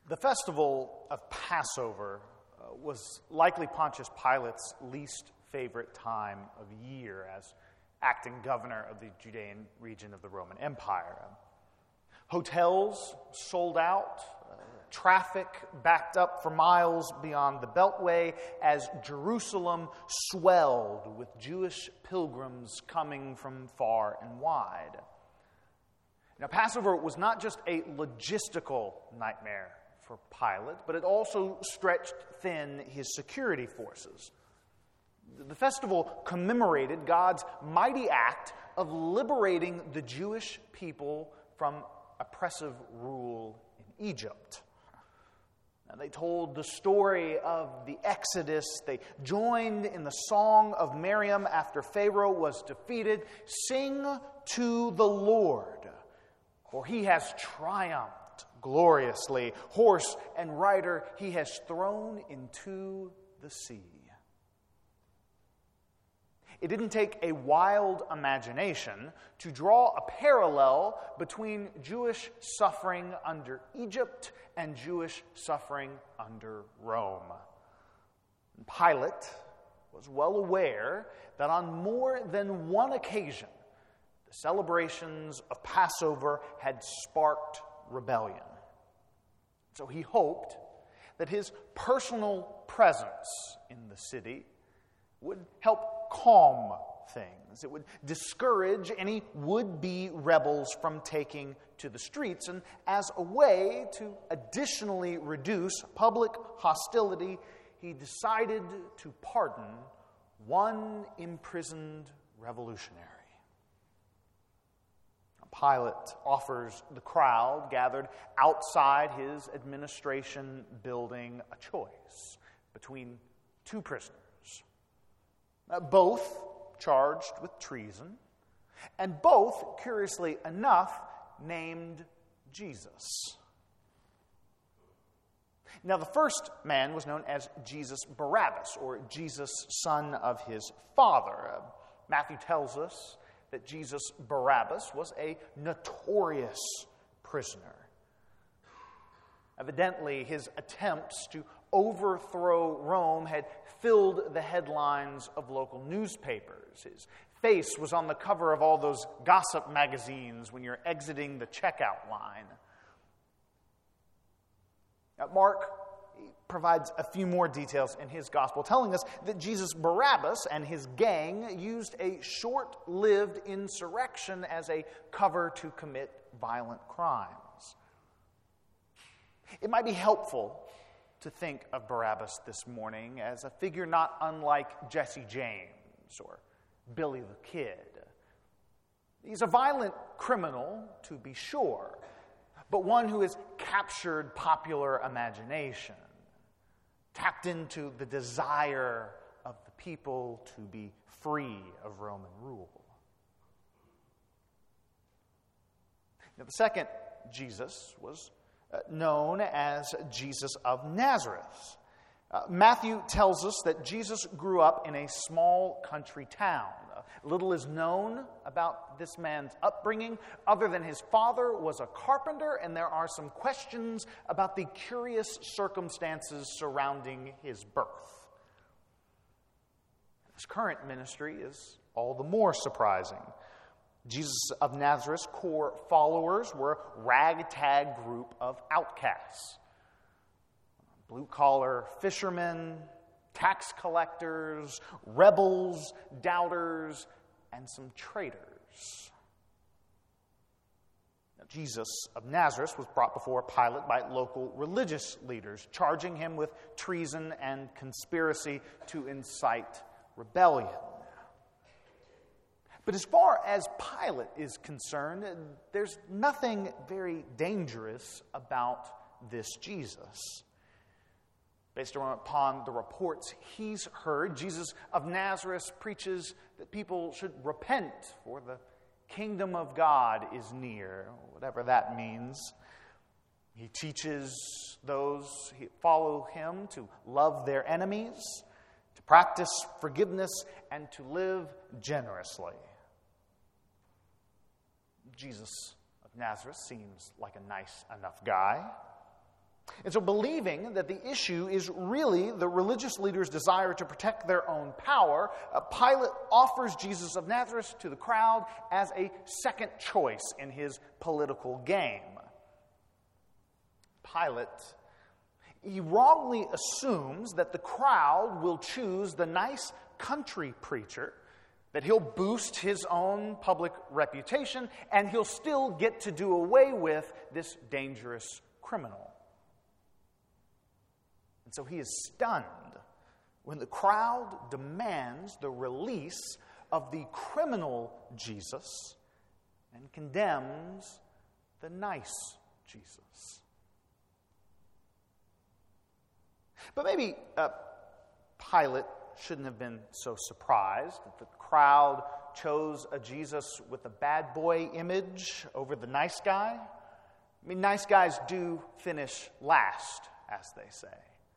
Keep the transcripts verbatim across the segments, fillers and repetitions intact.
The festival of Passover uh, was likely Pontius Pilate's least favorite time of year as acting governor of the Judean region of the Roman Empire. Hotels sold out, uh, traffic backed up for miles beyond the Beltway as Jerusalem swelled with Jewish pilgrims coming from far and wide. Now, Passover was not just a logistical nightmare for Pilate, but it also stretched thin his security forces. The festival commemorated God's mighty act of liberating the Jewish people from oppressive rule in Egypt. Now, they told the story of the Exodus. They joined in the song of Miriam after Pharaoh was defeated. Sing to the Lord, for he has triumphed gloriously. Horse and rider he has thrown into the sea. It didn't take a wild imagination to draw a parallel between Jewish suffering under Egypt and Jewish suffering under Rome. Pilate was well aware that on more than one occasion, the celebrations of Passover had sparked rebellion. So he hoped that his personal presence in the city would help calm things. It would discourage any would-be rebels from taking to the streets. And as a way to additionally reduce public hostility, he decided to pardon one imprisoned revolutionary. Pilate offers the crowd gathered outside his administration building a choice between two prisoners. Uh, both charged with treason, and both, curiously enough, named Jesus. Now, the first man was known as Jesus Barabbas, or Jesus, son of his father. Uh, Matthew tells us that Jesus Barabbas was a notorious prisoner. Evidently, his attempts to overthrow Rome had filled the headlines of local newspapers. His face was on the cover of all those gossip magazines when you're exiting the checkout line. Now, Mark provides a few more details in his gospel, telling us that Jesus Barabbas and his gang used a short-lived insurrection as a cover to commit violent crimes. It might be helpful to think of Barabbas this morning as a figure not unlike Jesse James or Billy the Kid. He's a violent criminal, to be sure, but one who has captured popular imagination, tapped into the desire of the people to be free of Roman rule. Now, the second Jesus was uh, known as Jesus of Nazareth. Uh, Matthew tells us that Jesus grew up in a small country town. Uh, little is known about this man's upbringing, other than his father was a carpenter, and there are some questions about the curious circumstances surrounding his birth. His current ministry is all the more surprising. Jesus of Nazareth's core followers were a ragtag group of outcasts. Blue-collar fishermen, tax collectors, rebels, doubters, and some traitors. Now, Jesus of Nazareth was brought before Pilate by local religious leaders, charging him with treason and conspiracy to incite rebellion. But as far as Pilate is concerned, there's nothing very dangerous about this Jesus. Based upon the reports he's heard, Jesus of Nazareth preaches that people should repent, for the kingdom of God is near, whatever that means. He teaches those who follow him to love their enemies, to practice forgiveness, and to live generously. Jesus of Nazareth seems like a nice enough guy. And so believing that the issue is really the religious leaders' desire to protect their own power, uh, Pilate offers Jesus of Nazareth to the crowd as a second choice in his political game. Pilate, he wrongly assumes that the crowd will choose the nice country preacher, that he'll boost his own public reputation, and he'll still get to do away with this dangerous criminal. And so he is stunned when the crowd demands the release of the criminal Jesus and condemns the nice Jesus. But maybe uh, Pilate shouldn't have been so surprised that the crowd chose a Jesus with a bad boy image over the nice guy. I mean, nice guys do finish last, as they say.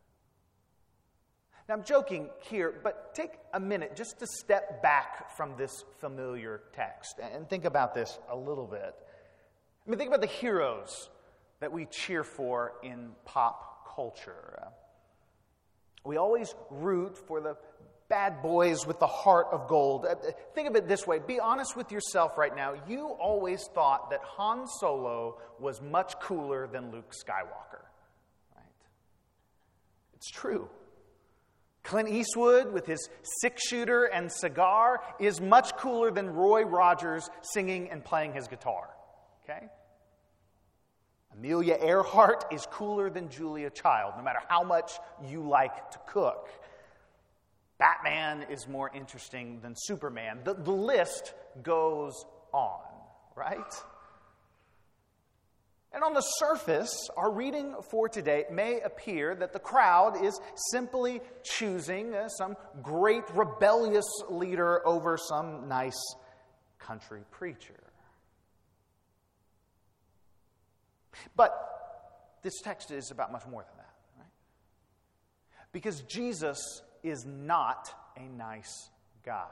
Now, I'm joking here, but take a minute just to step back from this familiar text and think about this a little bit. I mean, think about the heroes that we cheer for in pop culture. Uh, we always root for the bad boys with the heart of gold. Uh, think of it this way. Be honest with yourself right now. You always thought that Han Solo was much cooler than Luke Skywalker, right? It's true. Clint Eastwood, with his six-shooter and cigar, is much cooler than Roy Rogers singing and playing his guitar. Okay? Amelia Earhart is cooler than Julia Child, no matter how much you like to cook. Batman is more interesting than Superman. The, the list goes on, right? And on the surface, our reading for today may appear that the crowd is simply choosing uh, some great rebellious leader over some nice country preacher. But this text is about much more than that, right? Because Jesus is not a nice guy.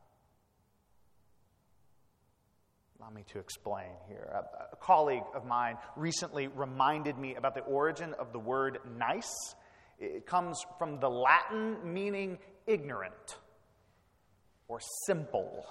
Allow me to explain here. A, a colleague of mine recently reminded me about the origin of the word nice. It comes from the Latin meaning ignorant or simple.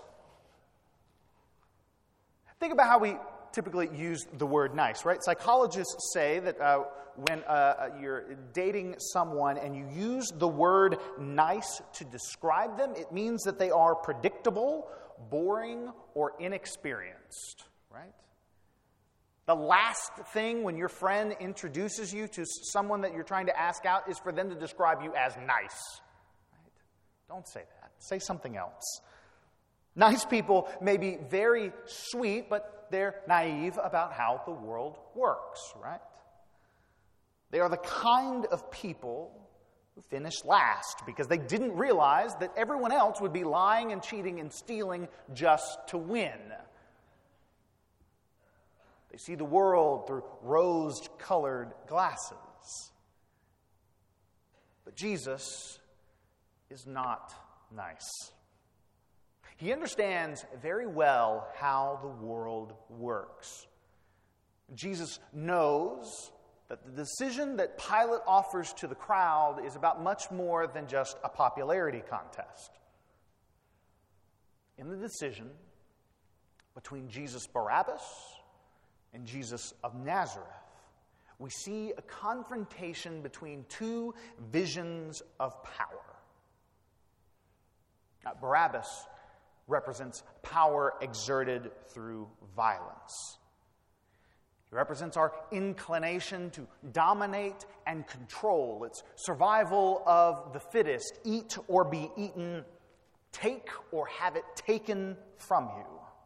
Think about how we typically use the word nice, right? Psychologists say that uh, when uh, you're dating someone and you use the word nice to describe them, it means that they are predictable, boring, or inexperienced, right? The last thing when your friend introduces you to someone that you're trying to ask out is for them to describe you as nice, right? Don't say that. Say something else. Nice people may be very sweet, but they're naive about how the world works, right? They are the kind of people who finish last because they didn't realize that everyone else would be lying and cheating and stealing just to win. They see the world through rose-colored glasses. But Jesus is not nice. He understands very well how the world works. Jesus knows that the decision that Pilate offers to the crowd is about much more than just a popularity contest. In the decision between Jesus Barabbas and Jesus of Nazareth, we see a confrontation between two visions of power. Now, Barabbas represents power exerted through violence. He represents our inclination to dominate and control. It's survival of the fittest, eat or be eaten, take or have it taken from you.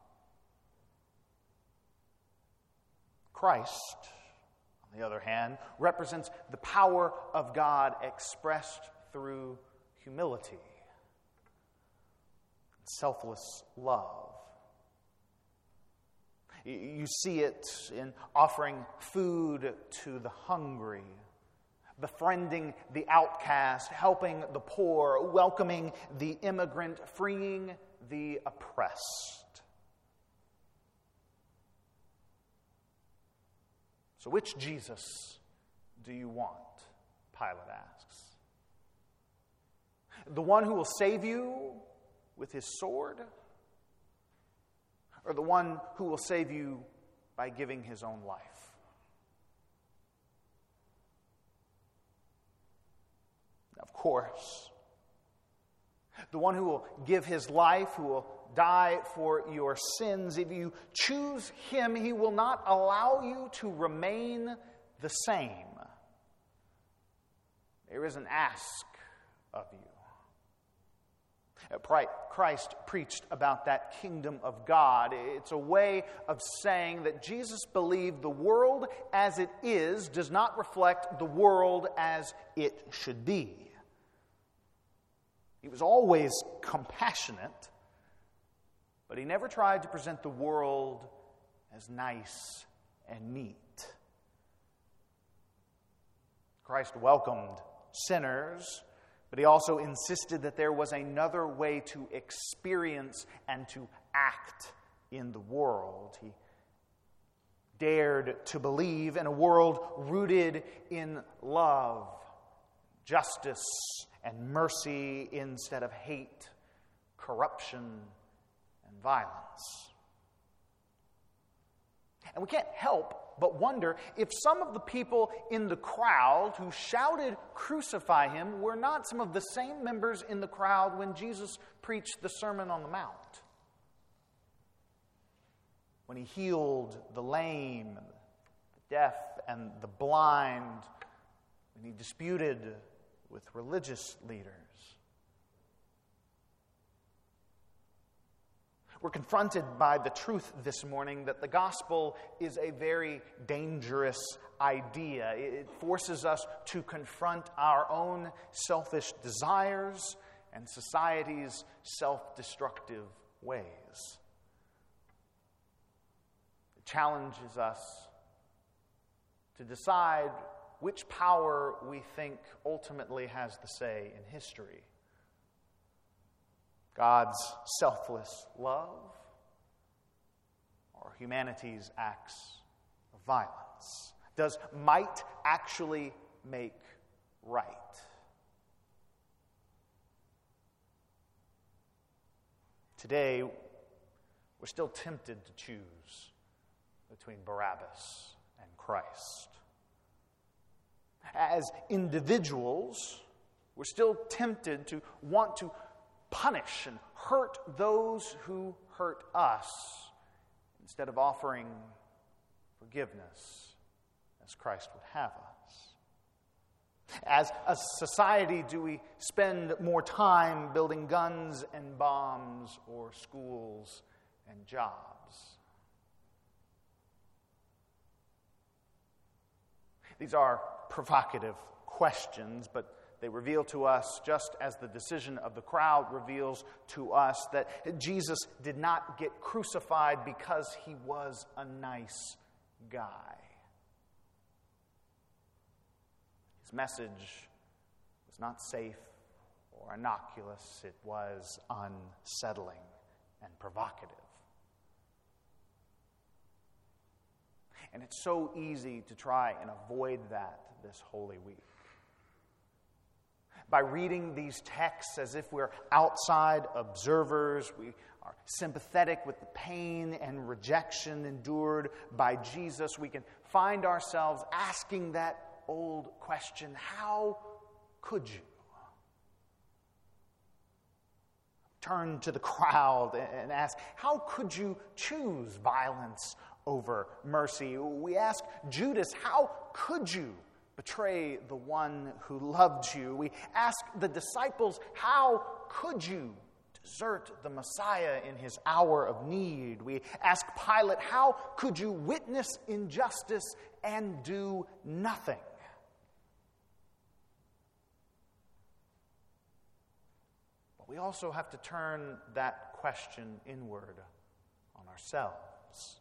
Christ, on the other hand, represents the power of God expressed through humility, selfless love. You see it in offering food to the hungry, befriending the outcast, helping the poor, welcoming the immigrant, freeing the oppressed. So which Jesus do you want? Pilate asks. The one who will save you with his sword? Or the one who will save you by giving his own life? Of course, the one who will give his life, who will die for your sins, if you choose him, he will not allow you to remain the same. There is an ask of you. Christ preached about that kingdom of God. It's a way of saying that Jesus believed the world as it is does not reflect the world as it should be. He was always compassionate, but he never tried to present the world as nice and neat. Christ welcomed sinners, but he also insisted that there was another way to experience and to act in the world. He dared to believe in a world rooted in love, justice, and mercy instead of hate, corruption, and violence. And we can't help but wonder if some of the people in the crowd who shouted, "Crucify him," were not some of the same members in the crowd when Jesus preached the Sermon on the Mount. When he healed the lame, the deaf, and the blind, when he disputed with religious leaders. We're confronted by the truth this morning that the gospel is a very dangerous idea. It forces us to confront our own selfish desires and society's self-destructive ways. It challenges us to decide which power we think ultimately has the say in history. God's selfless love or humanity's acts of violence? Does might actually make right? Today, we're still tempted to choose between Barabbas and Christ. As individuals, we're still tempted to want to punish and hurt those who hurt us instead of offering forgiveness as Christ would have us. As a society, do we spend more time building guns and bombs or schools and jobs? These are provocative questions, but they reveal to us, just as the decision of the crowd reveals to us, that Jesus did not get crucified because he was a nice guy. His message was not safe or innocuous. It was unsettling and provocative. And it's so easy to try and avoid that this Holy Week. By reading these texts as if we're outside observers, we are sympathetic with the pain and rejection endured by Jesus, we can find ourselves asking that old question, how could you? Turn to the crowd and ask, how could you choose violence over mercy? We ask Judas, how could you betray the one who loved you? We ask the disciples, how could you desert the Messiah in his hour of need? We ask Pilate, how could you witness injustice and do nothing? But we also have to turn that question inward on ourselves.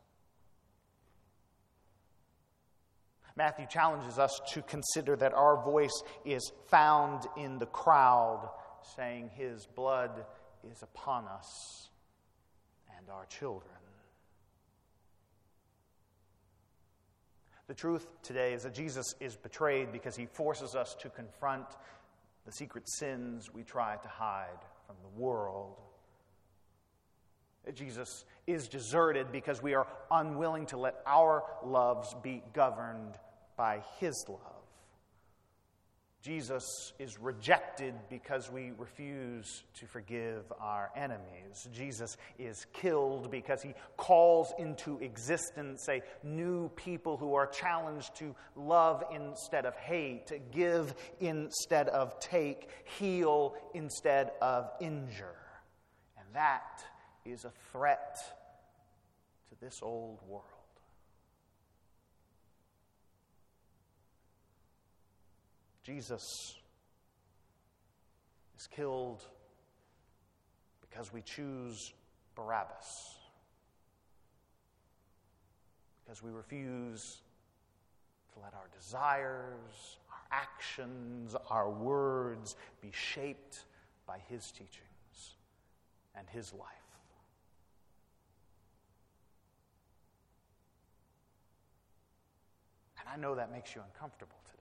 Matthew challenges us to consider that our voice is found in the crowd, saying his blood is upon us and our children. The truth today is that Jesus is betrayed because he forces us to confront the secret sins we try to hide from the world. That Jesus is deserted because we are unwilling to let our loves be governed by his love. Jesus is rejected because we refuse to forgive our enemies. Jesus is killed because he calls into existence a new people who are challenged to love instead of hate, to give instead of take, heal instead of injure. And that is a threat to this old world. Jesus is killed because we choose Barabbas, because we refuse to let our desires, our actions, our words be shaped by his teachings and his life. And I know that makes you uncomfortable today.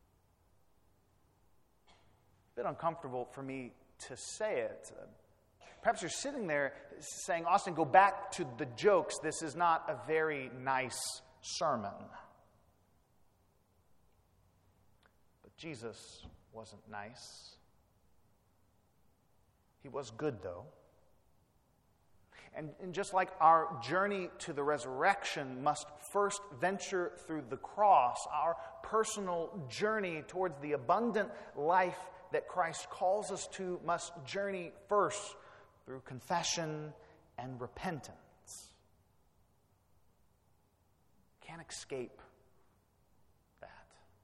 A bit uncomfortable for me to say it. Uh, perhaps you're sitting there saying, Austin, go back to the jokes. This is not a very nice sermon. But Jesus wasn't nice. He was good, though. And, and just like our journey to the resurrection must first venture through the cross, our personal journey towards the abundant life that Christ calls us to must journey first through confession and repentance. Can't escape that.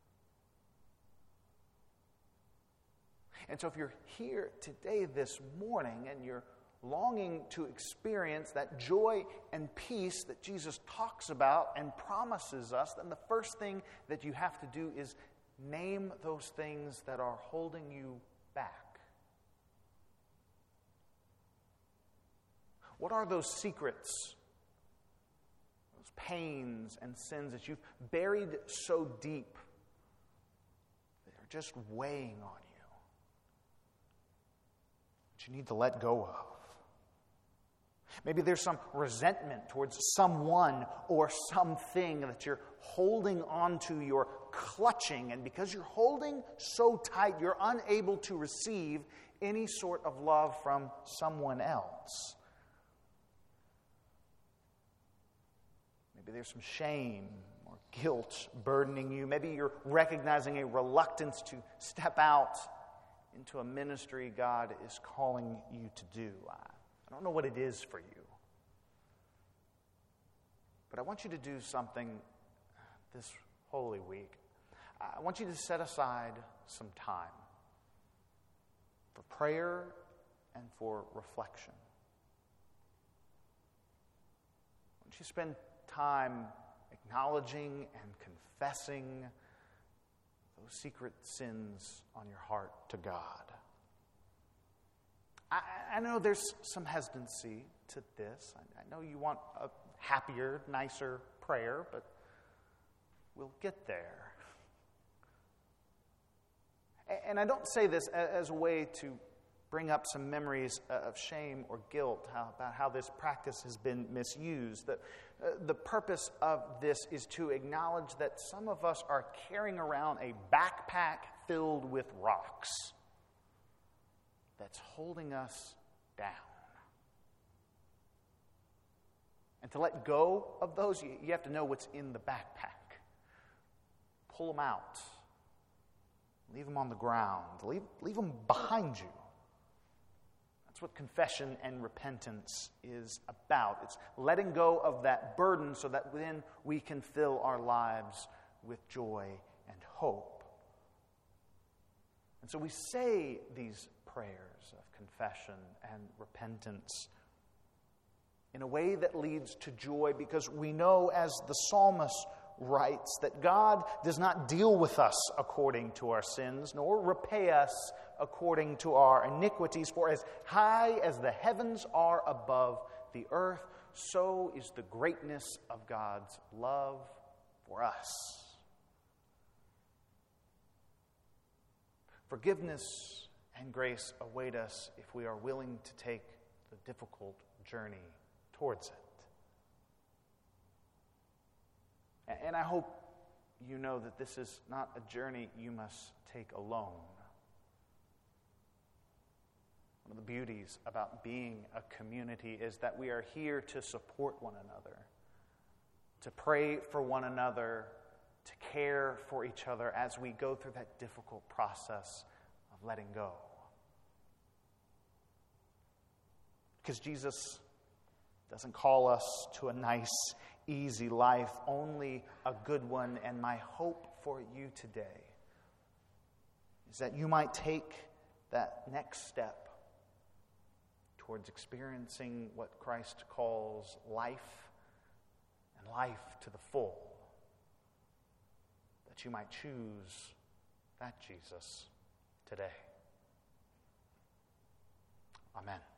And so if you're here today, this morning, and you're longing to experience that joy and peace that Jesus talks about and promises us, then the first thing that you have to do is name those things that are holding you back. What are those secrets, those pains and sins that you've buried so deep that are just weighing on you, that you need to let go of? Maybe there's some resentment towards someone or something that you're holding on to, you're clutching, and because you're holding so tight, you're unable to receive any sort of love from someone else. Maybe there's some shame or guilt burdening you. Maybe you're recognizing a reluctance to step out into a ministry God is calling you to do. I don't know what it is for you. But I want you to do something this Holy Week. I want you to set aside some time for prayer and for reflection. I want you to spend time acknowledging and confessing those secret sins on your heart to God. I, I know there's some hesitancy to this. I, I know you want a happier, nicer prayer, but we'll get there. And I don't say this as a way to bring up some memories of shame or guilt how, about how this practice has been misused. The, uh, the purpose of this is to acknowledge that some of us are carrying around a backpack filled with rocks that's holding us down. And to let go of those, you, you have to know what's in the backpack. Pull them out. Leave them on the ground. Leave, leave them behind you. That's what confession and repentance is about. It's letting go of that burden so that then we can fill our lives with joy and hope. And so we say these prayers of confession and repentance in a way that leads to joy, because we know, as the psalmist writes, that God does not deal with us according to our sins, nor repay us according to our iniquities. For as high as the heavens are above the earth, so is the greatness of God's love for us. Forgiveness and grace await us if we are willing to take the difficult journey towards it. And I hope you know that this is not a journey you must take alone. One of the beauties about being a community is that we are here to support one another, to pray for one another, to care for each other as we go through that difficult process of letting go. Because Jesus doesn't call us to a nice, easy life, only a good one. And my hope for you today is that you might take that next step towards experiencing what Christ calls life, and life to the full. That you might choose that Jesus today. Amen.